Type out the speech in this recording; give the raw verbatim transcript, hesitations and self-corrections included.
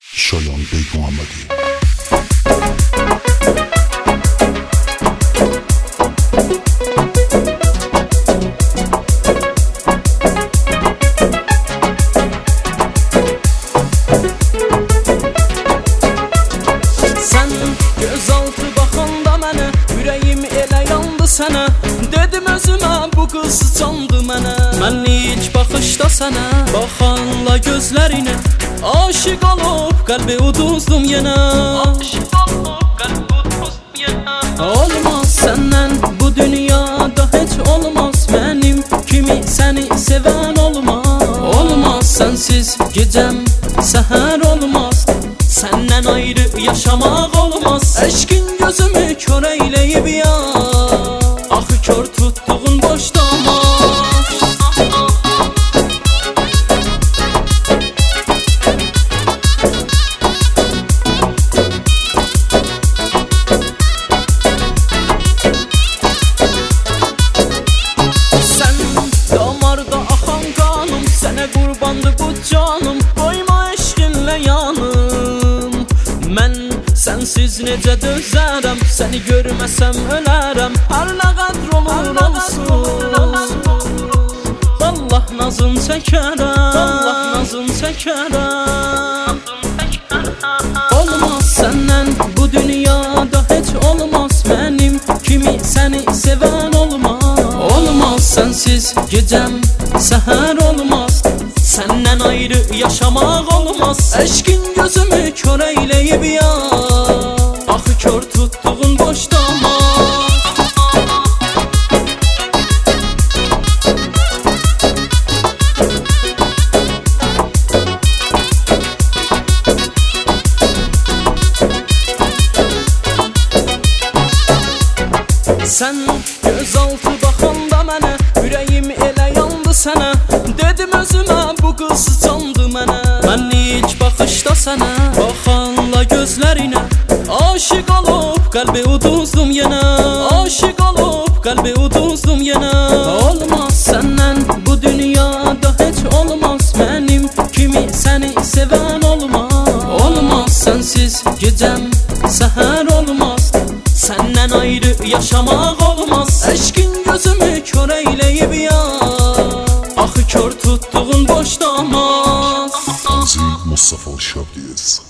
شایان بی محمدی. Sen gözaltı baxanda mənə, ürəyim elə yandı sənə. Dedim özümə, bu qız candı mənə. Mən ilk baxışda sənə baxanla gözlərinə aşiq olub qəlbi uduzdum yenə. Aşiq olub qəlbi uduzdum yenə. Olmaz səndən bu dünyada heç olmaz, mənim kimi səni sevən olmaz. Olmaz sənsiz gecəm səhər olmaz, səndən ayrı yaşamaq olmaz. Eşkin gözümü kör eyleyib ya, axı kör tutduğun boş damaz. Sən damarda axan qanım, sənə qurbandı bu canım. Qoyma eşkinlə yanım, mən sənsiz necə dözərəm, səni görməsəm ölərəm. Hər nə qədr olur olsun, Allah nazın çəkərəm, Allah nazın çəkərəm. Olmaz səndən bu dünyada heç olmaz, mənim kimi səni sevən olmaz. Olmaz sənsiz gecəm səhər olmaz, səndən ayrı yaşamaq olmaz. Eşkin gözümü kör eyleyib ya, axı kör tutduğun boş damaz. Sən gözaltı baxanda mənə, ürəyim elə yandı sənə. Dedim özümə, bu qız candı mənə. Mən ilk baxışda sənə baxanla gözlərinə aşiq olub qəlbi uduzdum yenə. Aşiq olub qəlbi uduzdum yenə. Olmaz səndən bu dünyada heç olmaz, mənim kimi səni sevən olmaz. Olmaz sənsiz gecəm səhər olmaz, səndən ayrı yaşamaq olmaz. Eşkin gözümü kör eyleyib ya, axı kör tutduğun boş damaz. Mustafa Şabdiyez.